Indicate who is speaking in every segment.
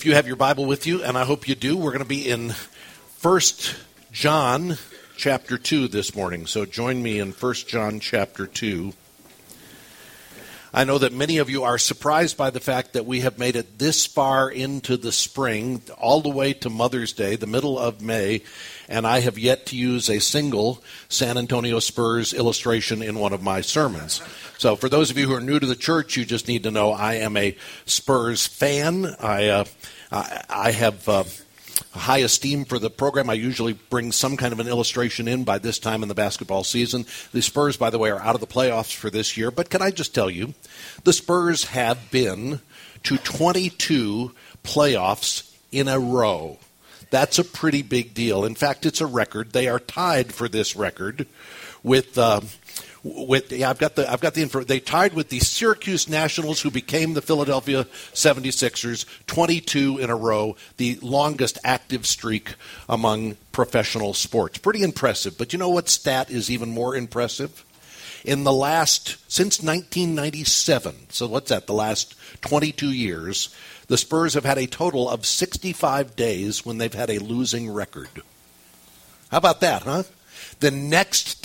Speaker 1: If you have your Bible with you, and I hope you do, we're going to be in 1 John chapter 2 this morning. So join me in 1 John chapter 2. I know that many of you are surprised by the fact that we have made it this far into the spring, all the way to Mother's Day, the middle of May, and I have yet to use a single San Antonio Spurs illustration in one of my sermons. So for those of you who are new to the church, you just need to know I am a Spurs fan. I have high esteem for the program. I usually bring some kind of an illustration in by this time in the basketball season. The Spurs, by the way, are out of the playoffs for this year. But can I just tell you, the Spurs have been to 22 playoffs in a row. That's a pretty big deal. In fact, it's a record. They are tied for this record with I've got the info. They tied with the Syracuse Nationals, who became the Philadelphia 76ers, 22 in a row, the longest active streak among professional sports. Pretty impressive. But you know what stat is even more impressive? Since 1997, so what's that, the last 22 years, the Spurs have had a total of 65 days when they've had a losing record. How about that, huh? The next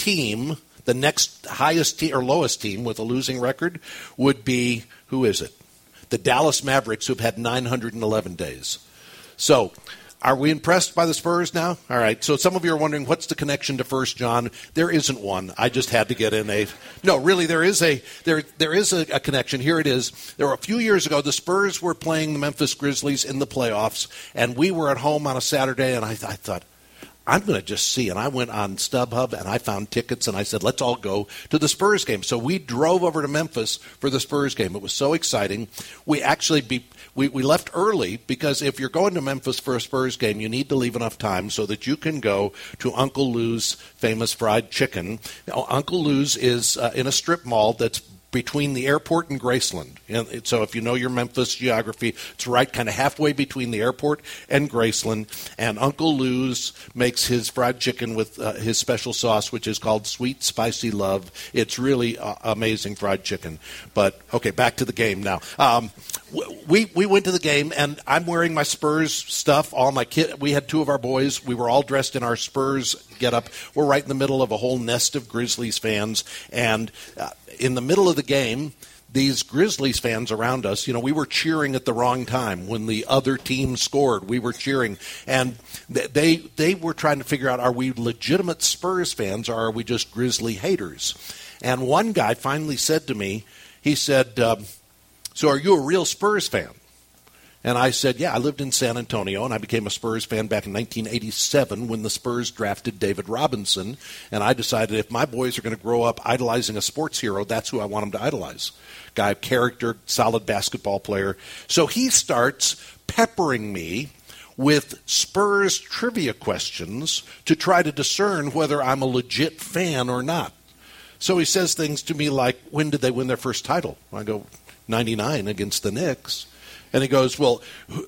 Speaker 1: highest or lowest team with a losing record would be, who is it? The Dallas Mavericks, who've had 911 days. So, are we impressed by the Spurs now? All right, so some of you are wondering, what's the connection to 1 John? There isn't one. I just had to get in No, really, there is a connection. Here it is. There were a few years ago, the Spurs were playing the Memphis Grizzlies in the playoffs, and we were at home on a Saturday, and I thought, I'm going to just see. And I went on StubHub, and I found tickets, and I said, let's all go to the Spurs game. So we drove over to Memphis for the Spurs game. It was so exciting. We actually we left early because if you're going to Memphis for a Spurs game, you need to leave enough time so that you can go to Uncle Lou's famous fried chicken. Now, Uncle Lou's is in a strip mall that's between the airport and Graceland. And so if you know your Memphis geography, it's right kind of halfway between the airport and Graceland. And Uncle Lou's makes his fried chicken with his special sauce, which is called Sweet Spicy Love. It's really amazing fried chicken. But, okay, back to the game now. We went to the game, and I'm wearing my Spurs stuff. We had two of our boys. We were all dressed in our Spurs getup. We're right in the middle of a whole nest of Grizzlies fans. And in the middle of the game, these Grizzlies fans around us, we were cheering at the wrong time. When the other team scored, we were cheering. And they were trying to figure out, are we legitimate Spurs fans or are we just Grizzly haters? And one guy finally said to me, he said, so are you a real Spurs fan? And I said, yeah, I lived in San Antonio, and I became a Spurs fan back in 1987 when the Spurs drafted David Robinson. And I decided if my boys are going to grow up idolizing a sports hero, that's who I want them to idolize. Guy of character, solid basketball player. So he starts peppering me with Spurs trivia questions to try to discern whether I'm a legit fan or not. So he says things to me like, when did they win their first title? I go, 99 against the Knicks. And he goes, well,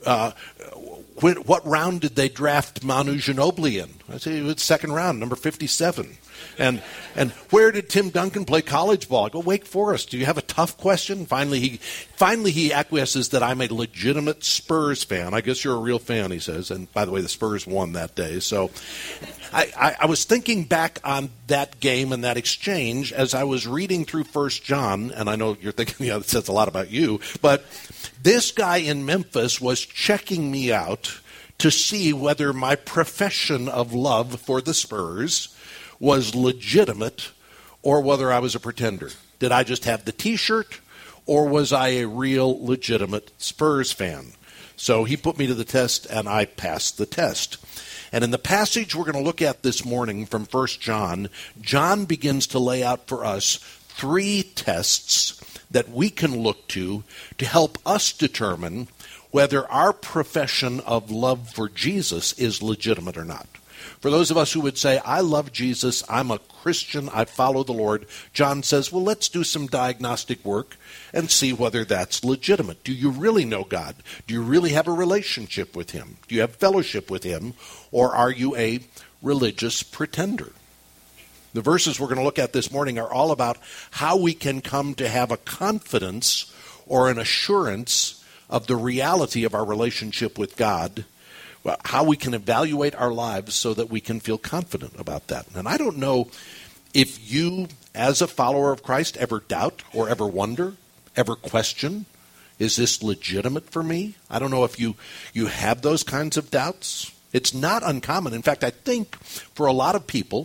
Speaker 1: what round did they draft Manu Ginobili in? I say, it was second round, number 57. And where did Tim Duncan play college ball? I go, Wake Forest. Do you have a tough question? Finally he acquiesces that I'm a legitimate Spurs fan. I guess you're a real fan, he says. And by the way, the Spurs won that day. So I was thinking back on that game and that exchange as I was reading through 1 John, and I know you're thinking, it says a lot about you, but this guy in Memphis was checking me out to see whether my profession of love for the Spurs was legitimate or whether I was a pretender. Did I just have the T-shirt or was I a real legitimate Spurs fan? So he put me to the test and I passed the test. And in the passage we're going to look at this morning from 1 John, John begins to lay out for us 3 tests that we can look to help us determine whether our profession of love for Jesus is legitimate or not. For those of us who would say, I love Jesus, I'm a Christian, I follow the Lord, John says, well, let's do some diagnostic work and see whether that's legitimate. Do you really know God? Do you really have a relationship with Him? Do you have fellowship with Him? Or are you a religious pretender? The verses we're going to look at this morning are all about how we can come to have a confidence or an assurance of the reality of our relationship with God, how we can evaluate our lives so that we can feel confident about that. And I don't know if you, as a follower of Christ, ever doubt or ever wonder, ever question, is this legitimate for me? I don't know if you have those kinds of doubts. It's not uncommon. In fact, I think for a lot of people,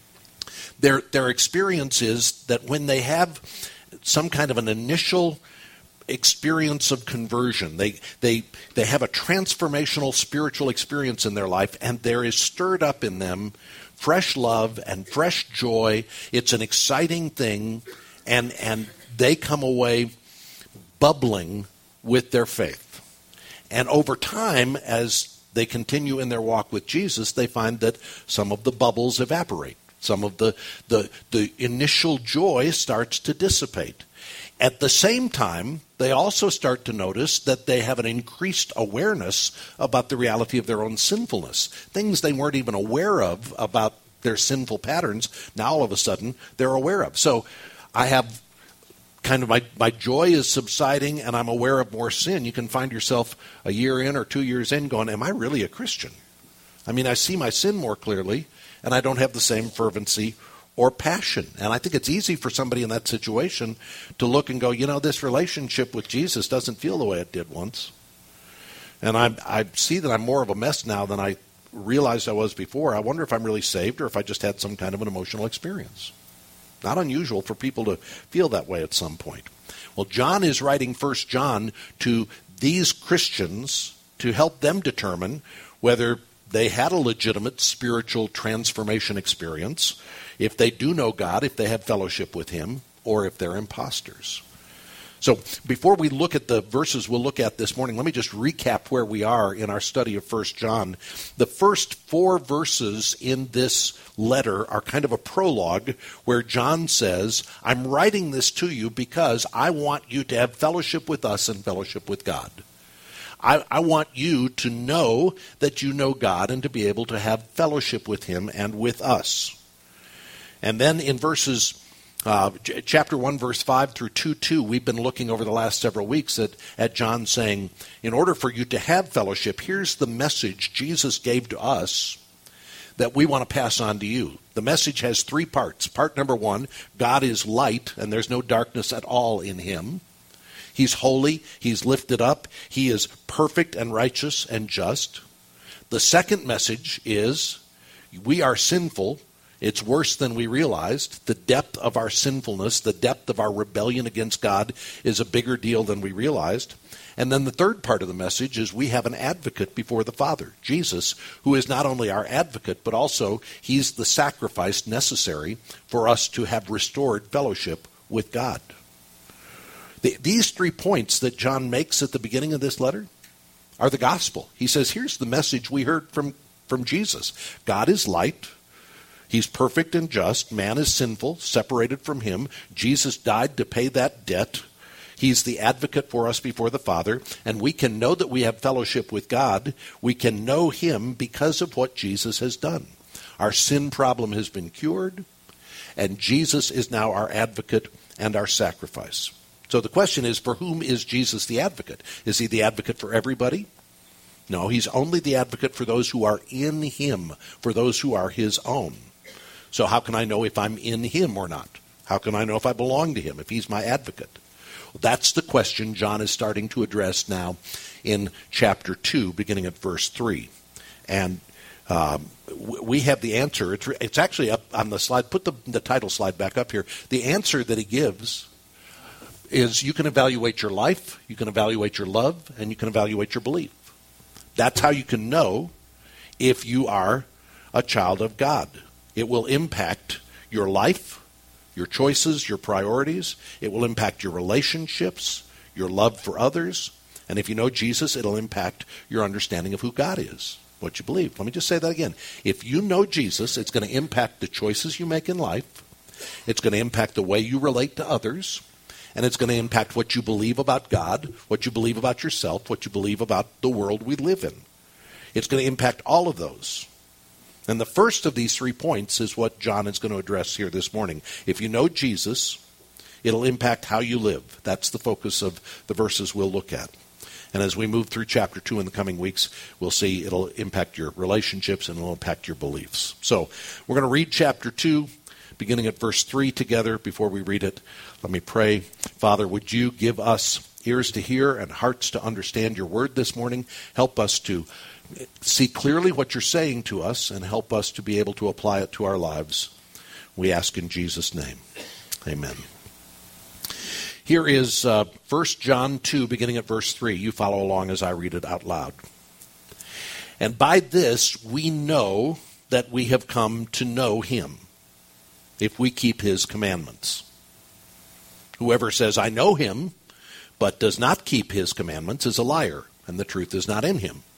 Speaker 1: their experience is that when they have some kind of an initial experience of conversion, they have a transformational spiritual experience in their life, and there is stirred up in them fresh love and fresh joy. It's an exciting thing, and they come away bubbling with their faith. And over time, as they continue in their walk with Jesus, they find that some of the bubbles evaporate. Some of the initial joy starts to dissipate. At the same time, they also start to notice that they have an increased awareness about the reality of their own sinfulness. Things they weren't even aware of about their sinful patterns, now all of a sudden they're aware of. So I have kind of my joy is subsiding and I'm aware of more sin. You can find yourself a year in or 2 years in going, am I really a Christian? I mean, I see my sin more clearly and I don't have the same fervency or passion. And I think it's easy for somebody in that situation to look and go, this relationship with Jesus doesn't feel the way it did once. And I see that I'm more of a mess now than I realized I was before. I wonder if I'm really saved or if I just had some kind of an emotional experience. Not unusual for people to feel that way at some point. Well, John is writing 1 John to these Christians to help them determine whether they had a legitimate spiritual transformation experience, if they do know God, if they have fellowship with Him, or if they're imposters. So before we look at the verses we'll look at this morning, let me just recap where we are in our study of 1 John. The first 4 verses in this letter are kind of a prologue where John says, I'm writing this to you because I want you to have fellowship with us and fellowship with God. I want you to know that you know God and to be able to have fellowship with Him and with us. And then in chapter 1, verse 5 through 2:2, we've been looking over the last several weeks at John saying, in order for you to have fellowship, here's the message Jesus gave to us that we want to pass on to you. The message has 3 parts. Part number 1, God is light, and there's no darkness at all in Him. He's holy, He's lifted up, He is perfect and righteous and just. The second message is, we are sinful. It's worse than we realized. The depth of our sinfulness, the depth of our rebellion against God is a bigger deal than we realized. And then the third part of the message is we have an advocate before the Father, Jesus, who is not only our advocate, but also He's the sacrifice necessary for us to have restored fellowship with God. These 3 points that John makes at the beginning of this letter are the gospel. He says, here's the message we heard from Jesus. God is light. He's perfect and just. Man is sinful, separated from Him. Jesus died to pay that debt. He's the advocate for us before the Father. And we can know that we have fellowship with God. We can know Him because of what Jesus has done. Our sin problem has been cured. And Jesus is now our advocate and our sacrifice. So the question is, for whom is Jesus the advocate? Is He the advocate for everybody? No, He's only the advocate for those who are in Him, for those who are His own. So how can I know if I'm in Him or not? How can I know if I belong to Him, if He's my advocate? Well, that's the question John is starting to address now in chapter 2, beginning at verse 3. And we have the answer. It's actually up on the slide. Put the title slide back up here. The answer that he gives is you can evaluate your life, you can evaluate your love, and you can evaluate your belief. That's how you can know if you are a child of God. It will impact your life, your choices, your priorities. It will impact your relationships, your love for others. And if you know Jesus, it'll impact your understanding of who God is, what you believe. Let me just say that again. If you know Jesus, it's going to impact the choices you make in life. It's going to impact the way you relate to others. And it's going to impact what you believe about God, what you believe about yourself, what you believe about the world we live in. It's going to impact all of those. And the first of these 3 points is what John is going to address here this morning. If you know Jesus, it'll impact how you live. That's the focus of the verses we'll look at. And as we move through chapter 2 in the coming weeks, we'll see it'll impact your relationships and it'll impact your beliefs. So we're going to read chapter 2, beginning at verse 3 together. Before we read it, let me pray. Father, would you give us ears to hear and hearts to understand your word this morning? Help us to see clearly what you're saying to us and help us to be able to apply it to our lives. We ask in Jesus' name. Amen. Here is 1 John 2, beginning at verse 3. You follow along as I read it out loud. And by this we know that we have come to know him, if we keep his commandments. Whoever says, I know him, but does not keep his commandments is a liar, and the truth is not in him.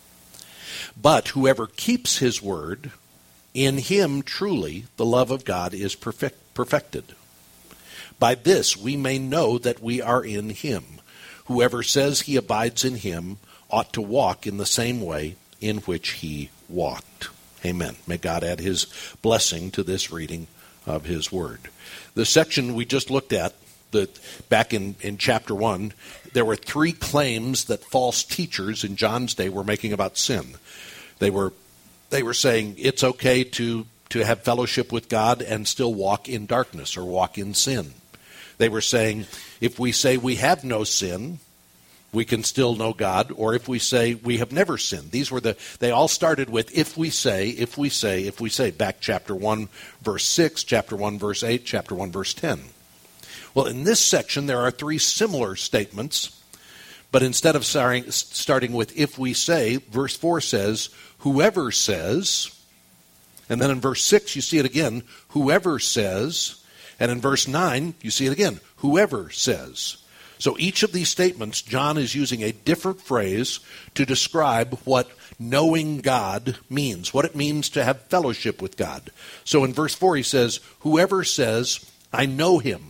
Speaker 1: But whoever keeps his word, in him truly the love of God is perfected. By this we may know that we are in him. Whoever says he abides in him ought to walk in the same way in which he walked. Amen. May God add his blessing to this reading of his word. The section we just looked at, back in chapter 1, there were 3 claims that false teachers in John's day were making about sin. They were saying it's okay to have fellowship with God and still walk in darkness or walk in sin. They were saying if we say we have no sin, we can still know God, or if we say we have never sinned. They all started with if we say, back chapter 1, verse 6, chapter 1, verse 8, chapter 1, verse 10. Well, in this section, there are 3 similar statements, but instead of starting with if we say, verse 4 says, whoever says, and then in verse 6 you see it again, whoever says, and in verse 9 you see it again, whoever says. So each of these statements, John is using a different phrase to describe what knowing God means, what it means to have fellowship with God. So in verse 4 he says, whoever says, I know him.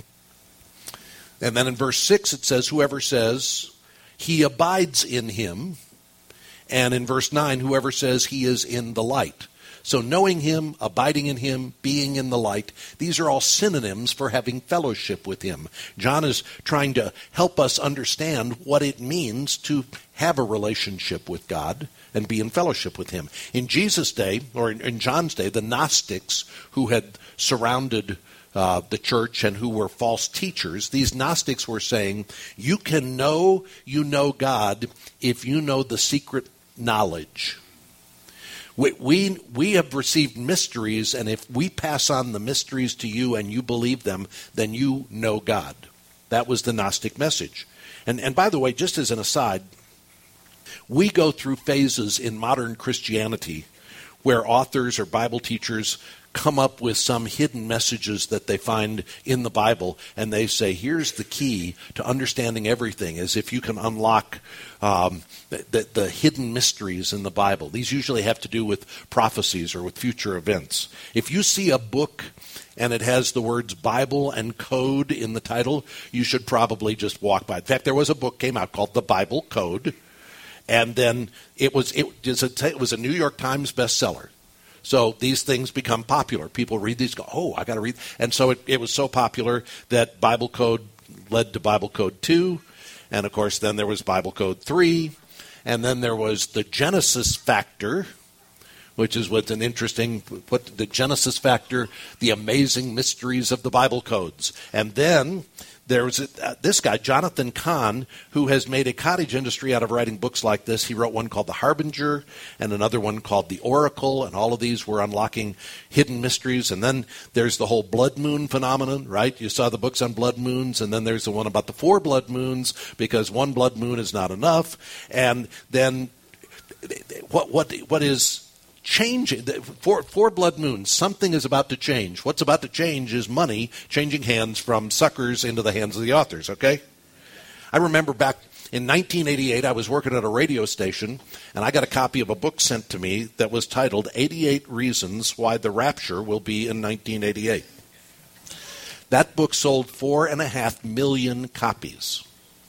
Speaker 1: And then in verse 6 it says, whoever says, he abides in him. And in verse 9, whoever says he is in the light. So knowing him, abiding in him, being in the light, these are all synonyms for having fellowship with him. John is trying to help us understand what it means to have a relationship with God and be in fellowship with him. In Jesus' day, or in John's day, the Gnostics who had surrounded the church and who were false teachers, these Gnostics were saying, you can know you know God if you know the secret knowledge. We have received mysteries, and if we pass on the mysteries to you and you believe them, then you know God. That was the Gnostic message. And by the way, just as an aside, we go through phases in modern Christianity where authors or Bible teachers come up with some hidden messages that they find in the Bible, and they say, here's the key to understanding everything, as if you can unlock the hidden mysteries in the Bible. These usually have to do with prophecies or with future events. If you see a book and it has the words Bible and Code in the title, you should probably just walk by. In fact, there was a book came out called The Bible Code, and then it was a New York Times bestseller. So these things become popular. People read these, go, oh, I got to read. And so it was so popular that Bible Code led to Bible Code 2. And, of course, then there was Bible Code 3. And then there was the Genesis Factor, which is what's an interesting, the Genesis Factor, the amazing mysteries of the Bible codes. And then there was this guy, Jonathan Cahn, who has made a cottage industry out of writing books like this. He wrote one called The Harbinger and another one called The Oracle, and all of these were unlocking hidden mysteries. And then there's the whole blood moon phenomenon, right? You saw the books on blood moons, and then there's the one about the 4 blood moons, because 1 blood moon is not enough. And then what is changing? For blood moons, something is about to change. What's about to change is money changing hands from suckers into the hands of the authors, okay? I remember back in 1988, I was working at a radio station, and I got a copy of a book sent to me that was titled 88 Reasons Why the Rapture Will Be in 1988. That book sold 4.5 million copies.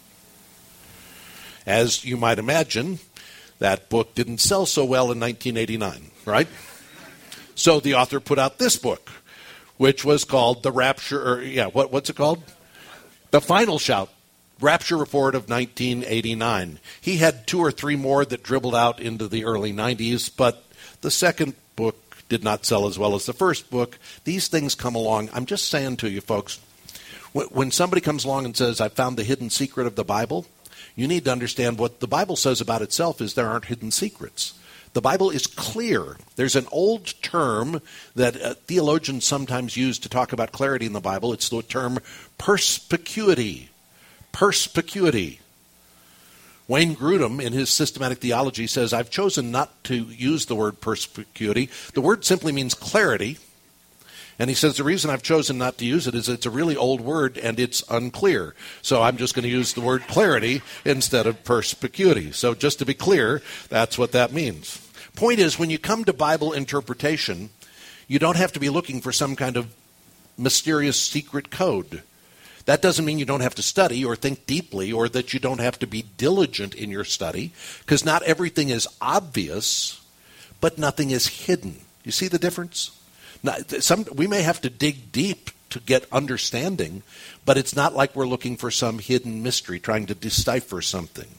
Speaker 1: As you might imagine, that book didn't sell so well in 1989, right? So the author put out this book, which was called The Rapture, what's it called? The Final Shout. rapture report of 1989. He had 2 or 3 more that dribbled out into the early 90s, but the second book did not sell as well as the first book. These things come along. I'm just saying to you folks, when somebody comes along and says, I found the hidden secret of the Bible, you need to understand what the Bible says about itself is there aren't hidden secrets. The Bible is clear. There's an old term that theologians sometimes use to talk about clarity in the Bible. It's the term perspicuity. Perspicuity. Wayne Grudem, in his systematic theology, says, I've chosen not to use the word perspicuity. The word simply means clarity. And he says the reason I've chosen not to use it is it's a really old word and it's unclear. So I'm just going to use the word clarity instead of perspicuity. So just to be clear, that's what that means. Point is, when you come to Bible interpretation, you don't have to be looking for some kind of mysterious secret code. That doesn't mean you don't have to study or think deeply or that you don't have to be diligent in your study, because not everything is obvious, but nothing is hidden. You see the difference? Now, we may have to dig deep to get understanding, but it's not like we're looking for some hidden mystery, trying to decipher something.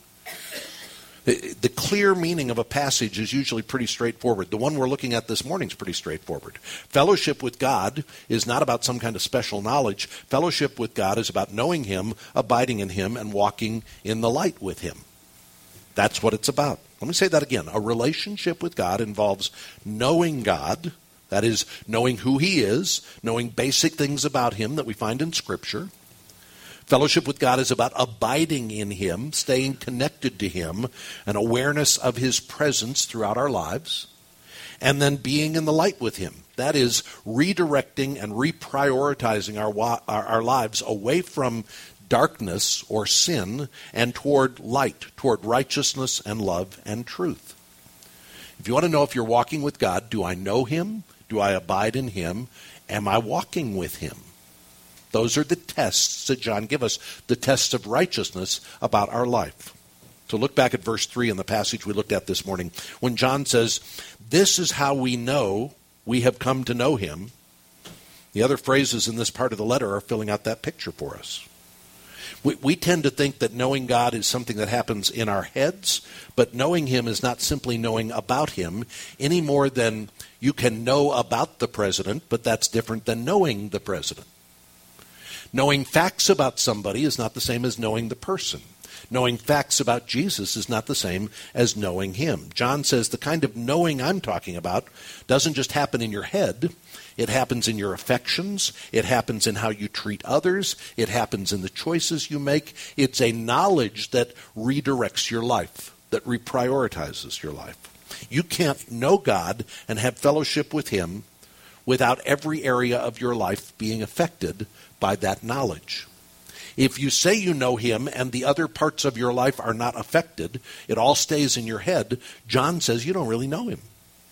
Speaker 1: The clear meaning of a passage is usually pretty straightforward. The one we're looking at this morning is pretty straightforward. Fellowship with God is not about some kind of special knowledge. Fellowship with God is about knowing Him, abiding in Him, and walking in the light with Him. That's what it's about. Let me say that again. A relationship with God involves knowing God. That is, knowing who He is, knowing basic things about Him that we find in Scripture. Fellowship with God is about abiding in Him, staying connected to Him, an awareness of His presence throughout our lives, and then being in the light with Him. That is, redirecting and reprioritizing our lives away from darkness or sin and toward light, toward righteousness and love and truth. If you want to know if you're walking with God, do I know Him? Do I abide in Him? Am I walking with Him? Those are the tests that John gives us, the tests of righteousness about our life. So look back at verse 3 in the passage we looked at this morning. When John says, this is how we know we have come to know Him, the other phrases in this part of the letter are filling out that picture for us. We tend to think that knowing God is something that happens in our heads, but knowing Him is not simply knowing about Him any more than you can know about the president, but that's different than knowing the president. Knowing facts about somebody is not the same as knowing the person. Knowing facts about Jesus is not the same as knowing Him. John says the kind of knowing I'm talking about doesn't just happen in your head. It happens in your affections. It happens in how you treat others. It happens in the choices you make. It's a knowledge that redirects your life, that reprioritizes your life. You can't know God and have fellowship with Him without every area of your life being affected by that knowledge. If you say you know Him and the other parts of your life are not affected, it all stays in your head, John says you don't really know Him.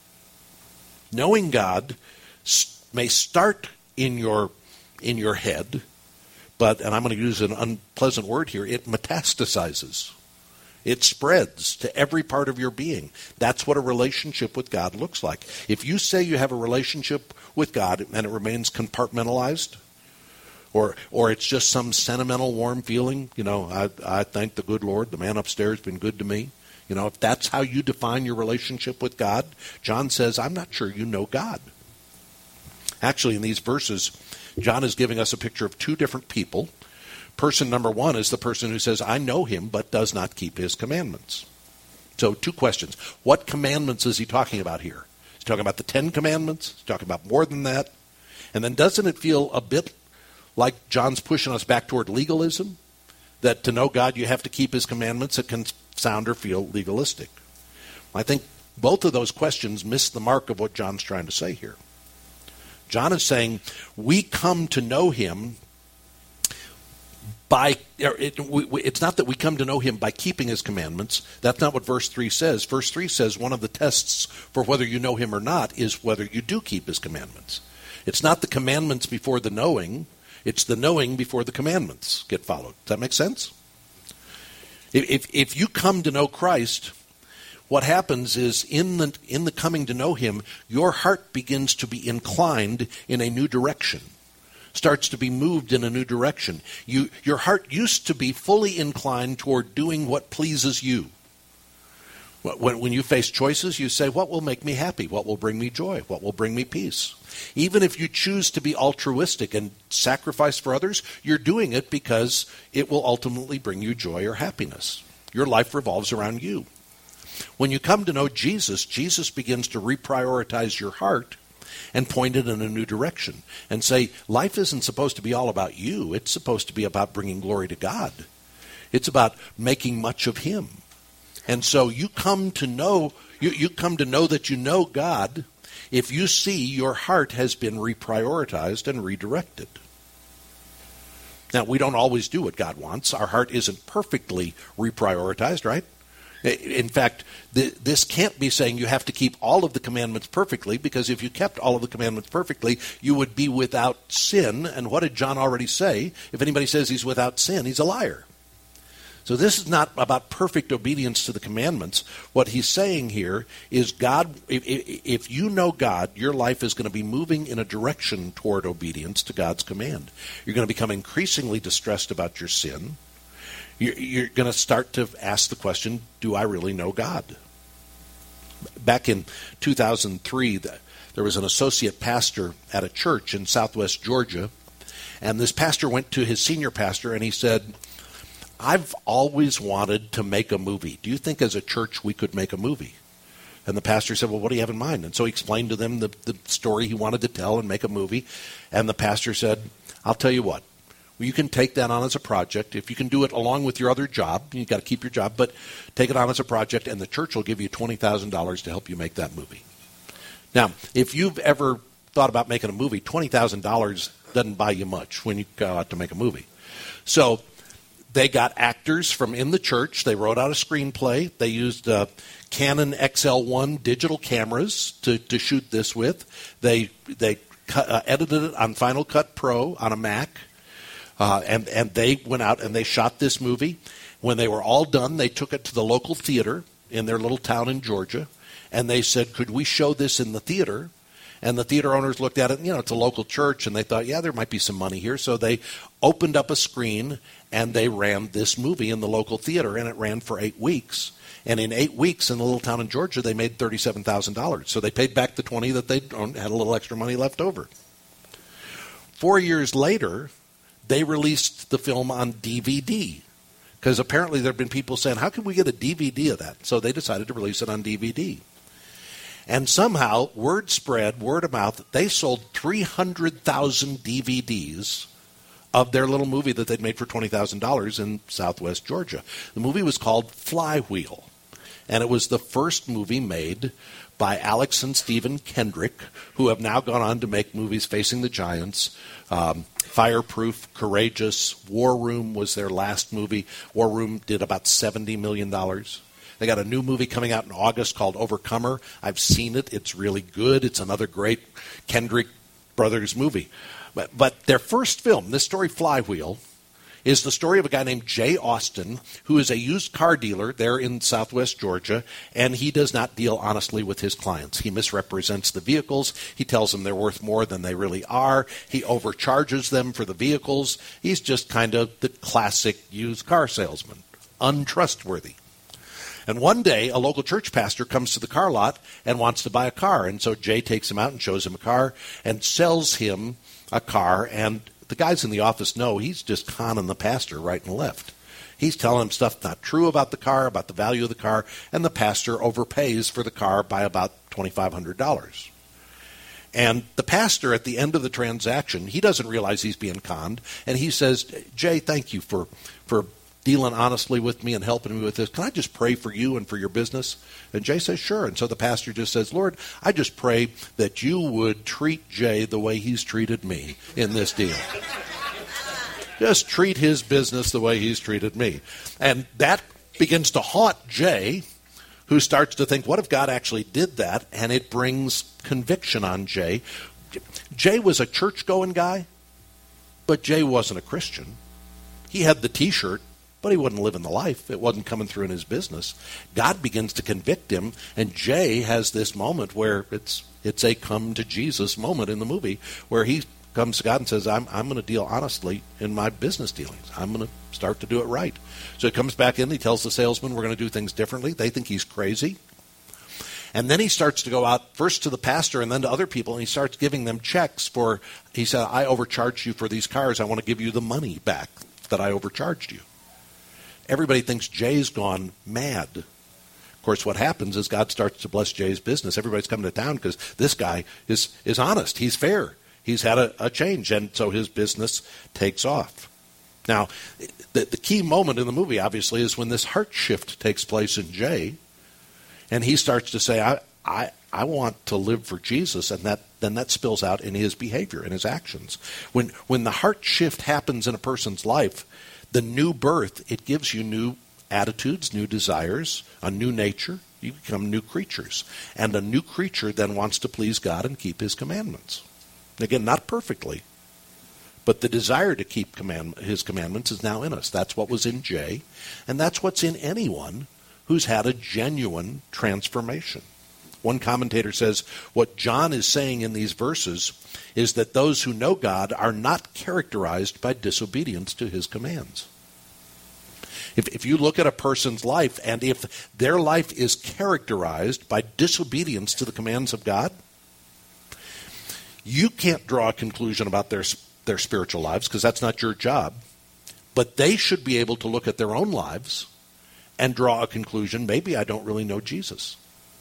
Speaker 1: Knowing God may start in your head, but, and I'm going to use an unpleasant word here, it metastasizes. It spreads to every part of your being. That's what a relationship with God looks like. If you say you have a relationship with God and it remains compartmentalized, or it's just some sentimental warm feeling, I thank the good Lord, the man upstairs has been good to me. If that's how you define your relationship with God, John says, I'm not sure you know God. Actually, in these verses, John is giving us a picture of two different people. Person number one is the person who says, I know Him, but does not keep His commandments. So 2 questions. What commandments is he talking about here? He's talking about the 10 commandments? He's talking about more than that? And then doesn't it feel a bit like John's pushing us back toward legalism? That to know God, you have to keep His commandments? It can sound or feel legalistic. I think both of those questions miss the mark of what John's trying to say here. John is saying we come to know Him it's not that we come to know Him by keeping His commandments. That's not what verse 3 says. Verse 3 says one of the tests for whether you know Him or not is whether you do keep His commandments. It's not the commandments before the knowing. It's the knowing before the commandments get followed. Does that make sense? If you come to know Christ, what happens is in the coming to know Him, your heart begins to be inclined in a new direction. starts to be moved in a new direction. Your heart used to be fully inclined toward doing what pleases you. When you face choices, you say, what will make me happy? What will bring me joy? What will bring me peace? Even if you choose to be altruistic and sacrifice for others, you're doing it because it will ultimately bring you joy or happiness. Your life revolves around you. When you come to know Jesus, Jesus begins to reprioritize your heart and point it in a new direction and say, life isn't supposed to be all about you. It's supposed to be about bringing glory to God. It's about making much of Him. And so you come to know that you know God if you see your heart has been reprioritized and redirected. Now, we don't always do what God wants. Our heart isn't perfectly reprioritized, right? In fact, this can't be saying you have to keep all of the commandments perfectly, because if you kept all of the commandments perfectly, you would be without sin. And what did John already say? If anybody says he's without sin, he's a liar. So this is not about perfect obedience to the commandments. What he's saying here is God, if you know God, your life is going to be moving in a direction toward obedience to God's command. You're going to become increasingly distressed about your sin. You're going to start to ask the question, do I really know God? Back in 2003, there was an associate pastor at a church in southwest Georgia, and this pastor went to his senior pastor and he said, I've always wanted to make a movie. Do you think as a church we could make a movie? And the pastor said, well, what do you have in mind? And so he explained to them the story he wanted to tell and make a movie. And the pastor said, I'll tell you what. Well, you can take that on as a project. If you can do it along with your other job, you've got to keep your job, but take it on as a project, and the church will give you $20,000 to help you make that movie. Now, if you've ever thought about making a movie, $20,000 doesn't buy you much when you go out to make a movie. So they got actors from in the church. They wrote out a screenplay. They used Canon XL1 digital cameras to shoot this with. They edited it on Final Cut Pro on a Mac. And they went out and they shot this movie. When they were all done, they took it to the local theater in their little town in Georgia. And they said, could we show this in the theater? And the theater owners looked at it, it's a local church, and they thought, yeah, there might be some money here. So they opened up a screen, and they ran this movie in the local theater, and it ran for 8 weeks. And in 8 weeks in the little town in Georgia, they made $37,000. So they paid back the $20,000 that they had a little extra money left over. 4 years later, they released the film on DVD, because apparently there have been people saying, how can we get a DVD of that? So they decided to release it on DVD. And somehow, word spread, word of mouth, they sold 300,000 DVDs of their little movie that they'd made for $20,000 in southwest Georgia. The movie was called Flywheel, and it was the first movie made by Alex and Stephen Kendrick, who have now gone on to make movies Facing the Giants, Fireproof, Courageous, War Room was their last movie. War Room did about $70 million. They got a new movie coming out in August called Overcomer. I've seen it. It's really good. It's another great Kendrick brothers movie. But their first film, this story, Flywheel, is the story of a guy named Jay Austin, who is a used car dealer there in southwest Georgia, and he does not deal honestly with his clients. He misrepresents the vehicles. He tells them they're worth more than they really are. He overcharges them for the vehicles. He's just kind of the classic used car salesman, untrustworthy. And one day, a local church pastor comes to the car lot and wants to buy a car. And so Jay takes him out and shows him a car and sells him a car. And the guys in the office know he's just conning the pastor right and left. He's telling him stuff not true about the car, about the value of the car, and the pastor overpays for the car by about $2,500. And the pastor, at the end of the transaction, he doesn't realize he's being conned, and he says, Jay, thank you for dealing honestly with me and helping me with this. Can I just pray for you and for your business? And Jay says, sure. And so the pastor just says, Lord, I just pray that you would treat Jay the way he's treated me in this deal. Just treat his business the way he's treated me. And that begins to haunt Jay, who starts to think, what if God actually did that? And it brings conviction on Jay. Jay was a church-going guy, but Jay wasn't a Christian. He had the T-shirt, but he wasn't living the life. It wasn't coming through in his business. God begins to convict him, and Jay has this moment where it's a come to Jesus moment in the movie where he comes to God and says, I'm going to deal honestly in my business dealings. I'm going to start to do it right. So he comes back in, he tells the salesman, we're going to do things differently. They think he's crazy. And then he starts to go out first to the pastor and then to other people, and he starts giving them checks for, he said, I overcharged you for these cars. I want to give you the money back that I overcharged you. Everybody thinks Jay's gone mad. Of course, what happens is God starts to bless Jay's business. Everybody's coming to town because this guy is honest. He's fair. He's had a change, and so his business takes off. Now, the key moment in the movie, obviously, is when this heart shift takes place in Jay, and he starts to say, I want to live for Jesus, and then that spills out in his behavior, in his actions. When the heart shift happens in a person's life, the new birth, it gives you new attitudes, new desires, a new nature. You become new creatures. And a new creature then wants to please God and keep his commandments. Again, not perfectly, but the desire to keep his commandments is now in us. That's what was in Jay, and that's what's in anyone who's had a genuine transformation. One commentator says, what John is saying in these verses is that those who know God are not characterized by disobedience to his commands. If you look at a person's life, and if their life is characterized by disobedience to the commands of God, you can't draw a conclusion about their spiritual lives because that's not your job. But they should be able to look at their own lives and draw a conclusion, maybe I don't really know Jesus.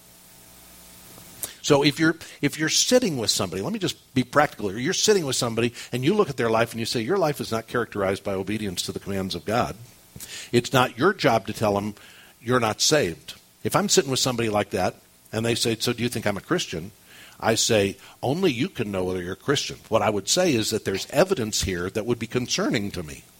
Speaker 1: So if you're sitting with somebody, let me just be practical here. You're sitting with somebody and you look at their life and you say, your life is not characterized by obedience to the commands of God. It's not your job to tell them you're not saved. If I'm sitting with somebody like that and they say, so do you think I'm a Christian? I say, only you can know whether you're a Christian. What I would say is that there's evidence here that would be concerning to me.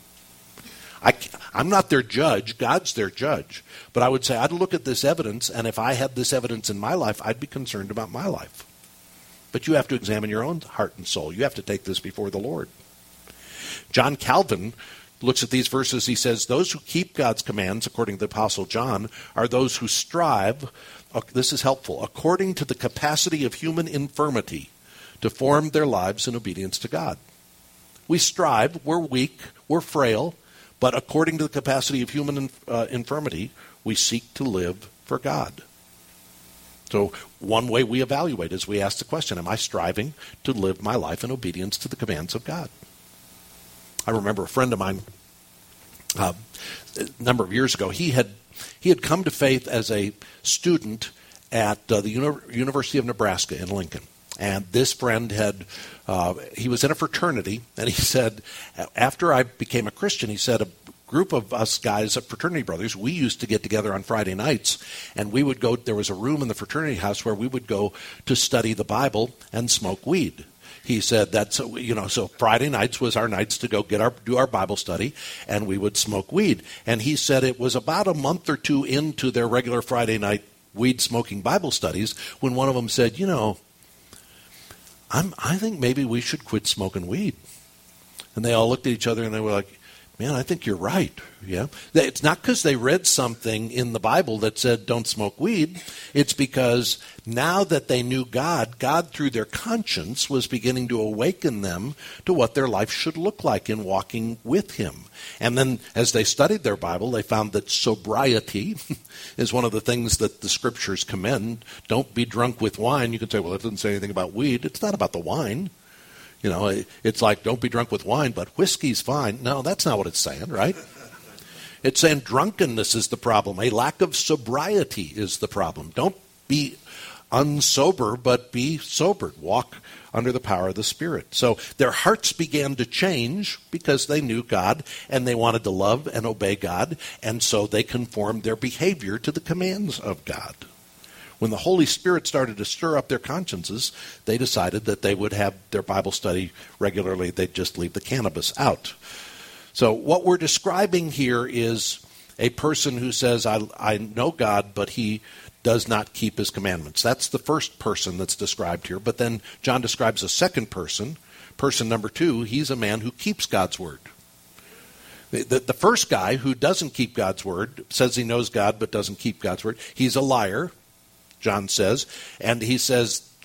Speaker 1: I'm not their judge. God's their judge. But I would say I'd look at this evidence, and if I had this evidence in my life, I'd be concerned about my life. But you have to examine your own heart and soul. You have to take this before the Lord. John Calvin looks at these verses. He says, those who keep God's commands, according to the Apostle John, are those who strive, this is helpful, according to the capacity of human infirmity, to form their lives in obedience to God. We strive, we're weak, we're frail, but according to the capacity of human infirmity, we seek to live for God. So one way we evaluate is we ask the question, am I striving to live my life in obedience to the commands of God? I remember a friend of mine a number of years ago, he had come to faith as a student at the University of Nebraska in Lincoln. And this friend he was in a fraternity, and he said, after I became a Christian, he said, a group of us guys, fraternity brothers, we used to get together on Friday nights, and we would go, there was a room in the fraternity house where we would go to study the Bible and smoke weed. He said so Friday nights was our nights to go do our Bible study, and we would smoke weed. And he said it was about a month or two into their regular Friday night weed smoking Bible studies when one of them said, I think maybe we should quit smoking weed. And they all looked at each other and they were like, man, I think you're right. Yeah, it's not because they read something in the Bible that said don't smoke weed. It's because now that they knew God through their conscience was beginning to awaken them to what their life should look like in walking with him. And then as they studied their Bible, they found that sobriety is one of the things that the scriptures commend. Don't be drunk with wine. You can say, well, it doesn't say anything about weed. It's not about the wine. It's like, don't be drunk with wine, but whiskey's fine. No, that's not what it's saying, right? It's saying drunkenness is the problem. A lack of sobriety is the problem. Don't be unsober, but be sobered. Walk under the power of the Spirit. So their hearts began to change because they knew God, and they wanted to love and obey God, and so they conformed their behavior to the commands of God. When the Holy Spirit started to stir up their consciences, they decided that they would have their Bible study regularly. They'd just leave the cannabis out. So what we're describing here is a person who says, I know God, but he does not keep his commandments. That's the first person that's described here. But then John describes a second person, person number 2. He's a man who keeps God's word. The first guy who doesn't keep God's word, says he knows God but doesn't keep God's word, he's a liar, John says. And he says,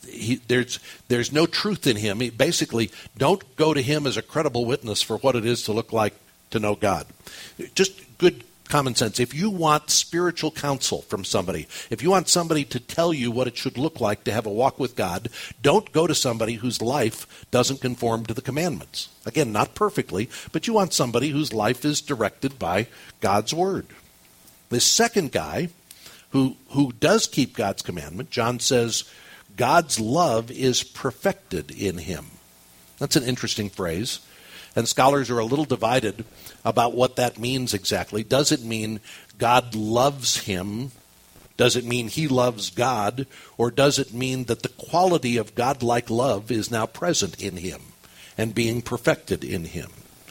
Speaker 1: there's no truth in him. Basically, don't go to him as a credible witness for what it is to look like to know God. Just good common sense. If you want spiritual counsel from somebody, if you want somebody to tell you what it should look like to have a walk with God, don't go to somebody whose life doesn't conform to the commandments. Again, not perfectly, but you want somebody whose life is directed by God's word. This second guy who does keep God's commandment, John says, God's love is perfected in him. That's an interesting phrase. And scholars are a little divided about what that means exactly. Does it mean God loves him? Does it mean he loves God? Or does it mean that the quality of God-like love is now present in him and being perfected in him?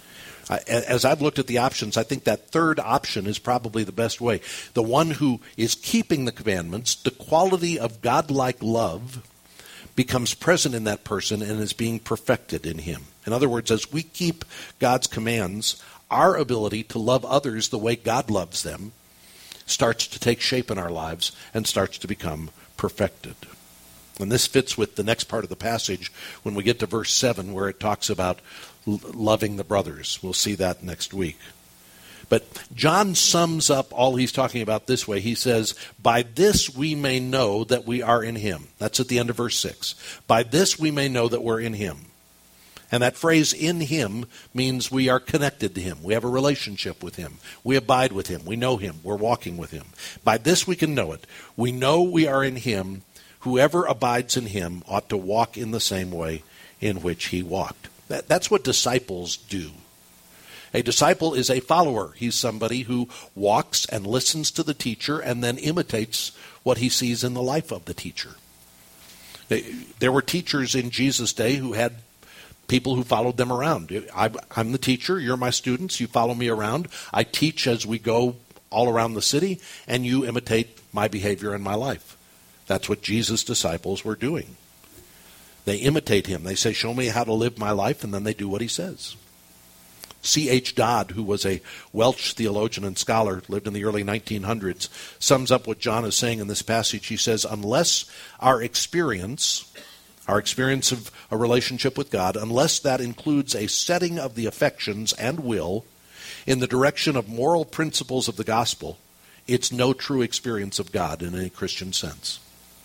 Speaker 1: As I've looked at the options, I think that third option is probably the best way. The one who is keeping the commandments, the quality of God-like love becomes present in that person and is being perfected in him. In other words, as we keep God's commands, our ability to love others the way God loves them starts to take shape in our lives and starts to become perfected. And this fits with the next part of the passage when we get to verse 7, where it talks about loving the brothers. We'll see that next week. But John sums up all he's talking about this way. He says, by this we may know that we are in him. That's at the end of verse 6. By this we may know that we're in him. And that phrase, in him, means we are connected to him. We have a relationship with him. We abide with him. We know him. We're walking with him. By this we can know it. We know we are in him. Whoever abides in him ought to walk in the same way in which he walked. That's what disciples do. A disciple is a follower. He's somebody who walks and listens to the teacher and then imitates what he sees in the life of the teacher. There were teachers in Jesus' day who had people who followed them around. I'm the teacher. You're my students. You follow me around. I teach as we go all around the city, and you imitate my behavior and my life. That's what Jesus' disciples were doing. They imitate him. They say, show me how to live my life, and then they do what he says. C.H. Dodd, who was a Welsh theologian and scholar, lived in the early 1900s, sums up what John is saying in this passage. He says, unless our experience of a relationship with God, unless that includes a setting of the affections and will in the direction of moral principles of the gospel, it's no true experience of God in any Christian sense.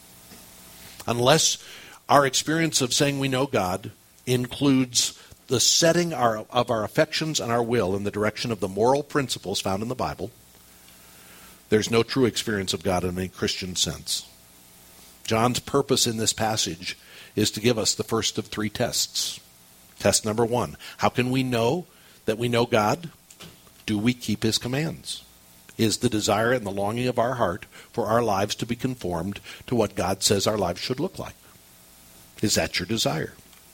Speaker 1: Unless our experience of saying we know God includes the setting of our affections and our will in the direction of the moral principles found in the Bible, there's no true experience of God in any Christian sense. John's purpose in this passage is to give us the first of three tests. Test number 1, how can we know that we know God? Do we keep his commands? Is the desire and the longing of our heart for our lives to be conformed to what God says our lives should look like? Is that your desire?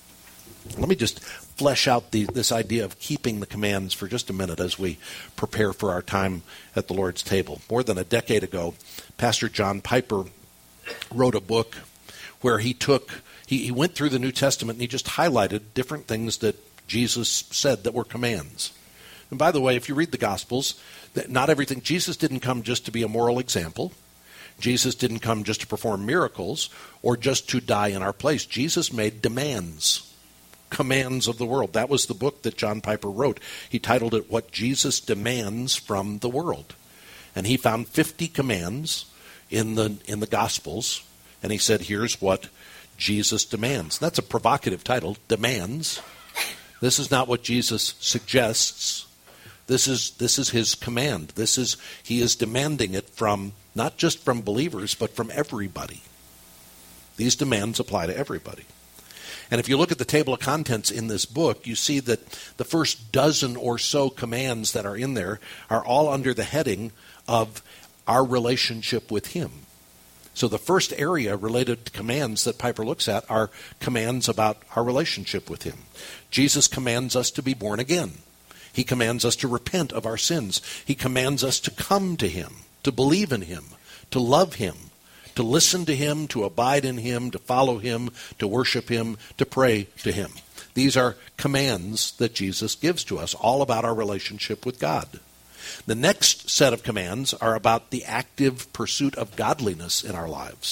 Speaker 1: Let me just flesh out this idea of keeping the commands for just a minute as we prepare for our time at the Lord's table. More than a decade ago, Pastor John Piper wrote a book where he went through the New Testament and he just highlighted different things that Jesus said that were commands. And by the way, if you read the Gospels, not everything, Jesus didn't come just to be a moral example. Jesus didn't come just to perform miracles or just to die in our place. Jesus made demands, commands of the world. That was the book that John Piper wrote. He titled it, What Jesus Demands from the World. And he found 50 commands in the Gospels, and he said, here's what Jesus demands. That's a provocative title, demands. This is not what Jesus suggests. This is his command. He is demanding it from, not just from believers, but from everybody. These demands apply to everybody. And if you look at the table of contents in this book, you see that the first dozen or so commands that are in there are all under the heading of our relationship with him. So the first area related to commands that Piper looks at are commands about our relationship with him. Jesus commands us to be born again. He commands us to repent of our sins. He commands us to come to him, to believe in him, to love him, to listen to him, to abide in him, to follow him, to worship him, to pray to him. These are commands that Jesus gives to us, all about our relationship with God. The next set of commands are about the active pursuit of godliness in our lives.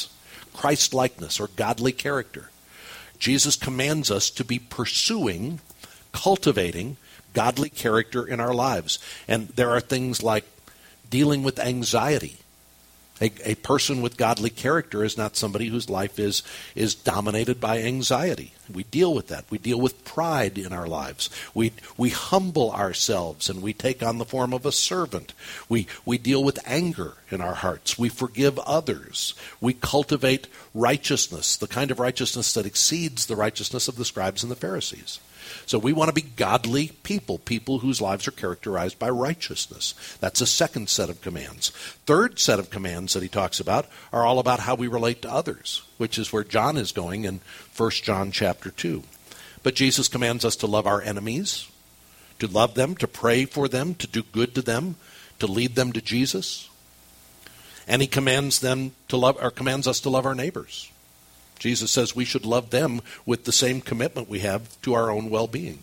Speaker 1: Christ-likeness or godly character. Jesus commands us to be pursuing, cultivating godly character in our lives. And there are things like dealing with anxiety. A person with godly character is not somebody whose life is dominated by anxiety. We deal with that. We deal with pride in our lives. We humble ourselves and we take on the form of a servant. We deal with anger in our hearts. We forgive others. We cultivate righteousness, the kind of righteousness that exceeds the righteousness of the scribes and the Pharisees. So we want to be godly people whose lives are characterized by righteousness. That's a second set of commands. Third set of commands that he talks about are all about how we relate to others, which is where John is going in 1 John chapter 2. But Jesus commands us to love our enemies, to love them, to pray for them, to do good to them, to lead them to Jesus. And he commands us to love our neighbors. Jesus says we should love them with the same commitment we have to our own well-being.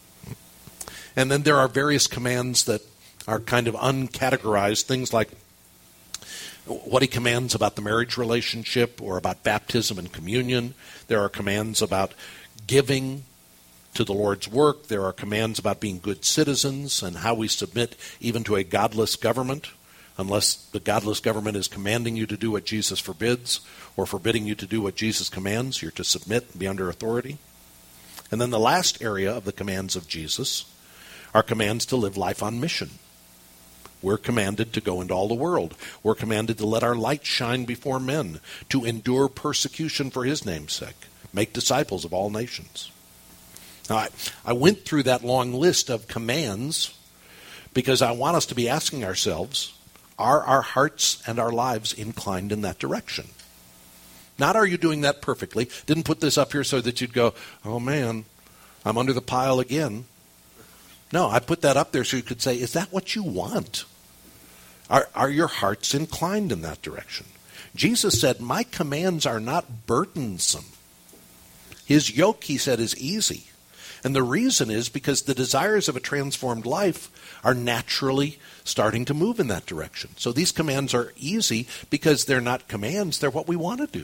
Speaker 1: And then there are various commands that are kind of uncategorized, things like what he commands about the marriage relationship or about baptism and communion. There are commands about giving to the Lord's work. There are commands about being good citizens and how we submit even to a godless government, unless the godless government is commanding you to do what Jesus forbids or forbidding you to do what Jesus commands. You're to submit and be under authority. And then the last area of the commands of Jesus are commands to live life on mission. We're commanded to go into all the world. We're commanded to let our light shine before men, to endure persecution for his name's sake, make disciples of all nations. Now, I went through that long list of commands because I want us to be asking ourselves, are our hearts and our lives inclined in that direction? Not are you doing that perfectly. Didn't put this up here so that you'd go, oh man, I'm under the pile again. No, I put that up there so you could say, is that what you want? Are your hearts inclined in that direction? Jesus said, my commands are not burdensome. His yoke, he said, is easy. And the reason is because the desires of a transformed life are naturally starting to move in that direction. So these commands are easy because they're not commands, they're what we want to do.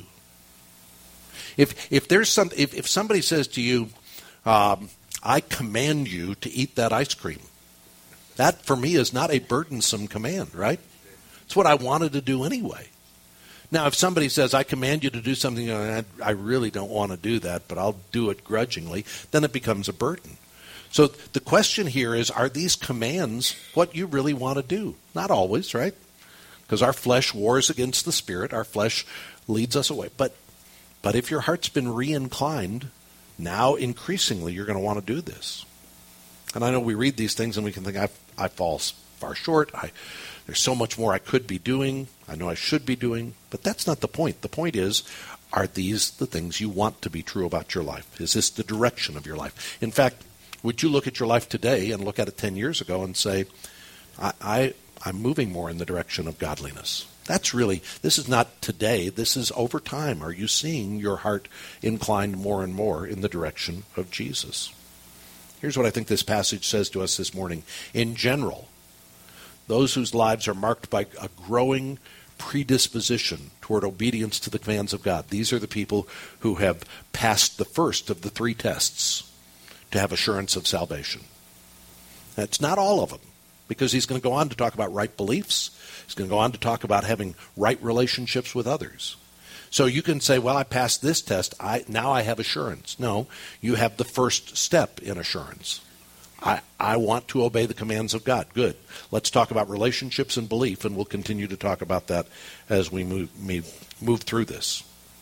Speaker 1: If somebody says to you, I command you to eat that ice cream, that for me is not a burdensome command, right? It's what I wanted to do anyway. Now, if somebody says, I command you to do something, I really don't want to do that, but I'll do it grudgingly, then it becomes a burden. So the question here is, are these commands what you really want to do? Not always, right? Because our flesh wars against the spirit. Our flesh leads us away. But if your heart's been re-inclined, now increasingly you're going to want to do this. And I know we read these things and we can think, I fall far short. There's so much more I could be doing. I know I should be doing. But that's not the point. The point is, are these the things you want to be true about your life? Is this the direction of your life? In fact, would you look at your life today and look at it 10 years ago and say, I'm moving more in the direction of godliness? This is not today, this is over time. Are you seeing your heart inclined more and more in the direction of Jesus? Here's what I think this passage says to us this morning. In general, those whose lives are marked by a growing predisposition toward obedience to the commands of God, these are the people who have passed the first of the three tests to have assurance of salvation. That's not all of them, because he's going to go on to talk about right beliefs. He's going to go on to talk about having right relationships with others. So you can say, well, I passed this test. Now I have assurance. No, you have the first step in assurance. I want to obey the commands of God. Good. Let's talk about relationships and belief, and we'll continue to talk about that as we move through this.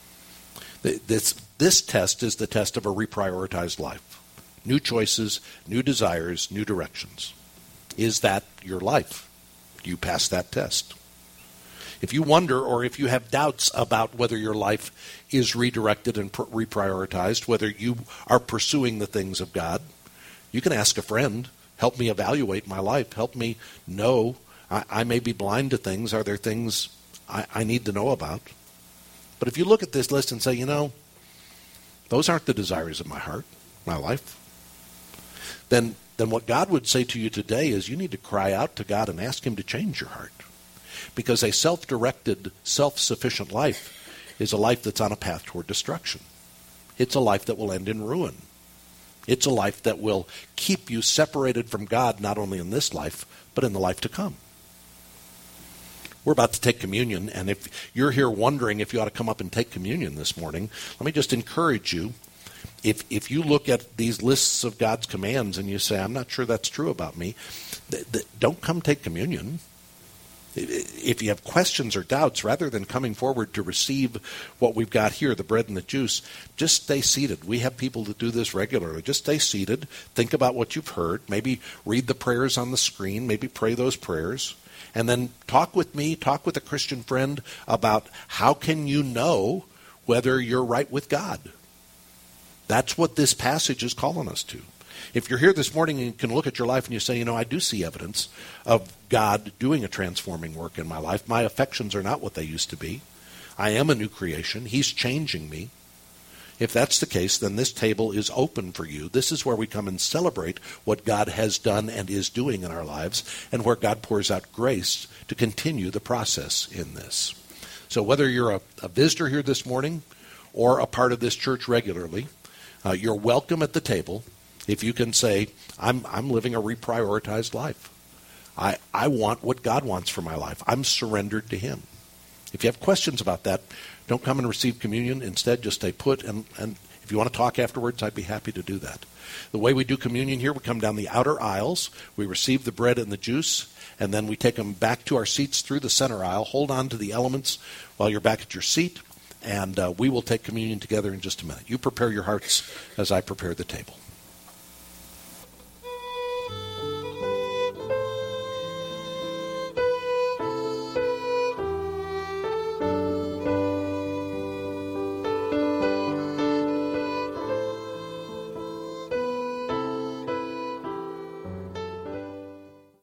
Speaker 1: This test is the test of a reprioritized life. New choices, new desires, new directions. Is that your life? Do you pass that test? If you wonder or if you have doubts about whether your life is redirected and reprioritized, whether you are pursuing the things of God, you can ask a friend, help me evaluate my life, help me know. I may be blind to things. Are there things I need to know about? But if you look at this list and say, those aren't the desires of my heart, my life, then what God would say to you today is you need to cry out to God and ask him to change your heart. Because a self-directed, self-sufficient life is a life that's on a path toward destruction. It's a life that will end in ruin. It's a life that will keep you separated from God not only in this life, but in the life to come. We're about to take communion, and if you're here wondering if you ought to come up and take communion this morning, let me just encourage you. If you look at these lists of God's commands and you say, I'm not sure that's true about me, don't come take communion. If you have questions or doubts, rather than coming forward to receive what we've got here, the bread and the juice, just stay seated. We have people that do this regularly. Just stay seated. Think about what you've heard. Maybe read the prayers on the screen. Maybe pray those prayers. And then talk with me, talk with a Christian friend about how can you know whether you're right with God. That's what this passage is calling us to. If you're here this morning and you can look at your life and you say, I do see evidence of God doing a transforming work in my life. My affections are not what they used to be. I am a new creation. He's changing me. If that's the case, then this table is open for you. This is where we come and celebrate what God has done and is doing in our lives, and where God pours out grace to continue the process in this. So whether you're a visitor here this morning or a part of this church regularly, you're welcome at the table. If you can say, I'm living a reprioritized life. I want what God wants for my life. I'm surrendered to Him. If you have questions about that, don't come and receive communion. Instead, just stay put. And if you want to talk afterwards, I'd be happy to do that. The way we do communion here, we come down the outer aisles. We receive the bread and the juice, and then we take them back to our seats through the center aisle. Hold on to the elements while you're back at your seat, and we will take communion together in just a minute. You prepare your hearts as I prepare the table.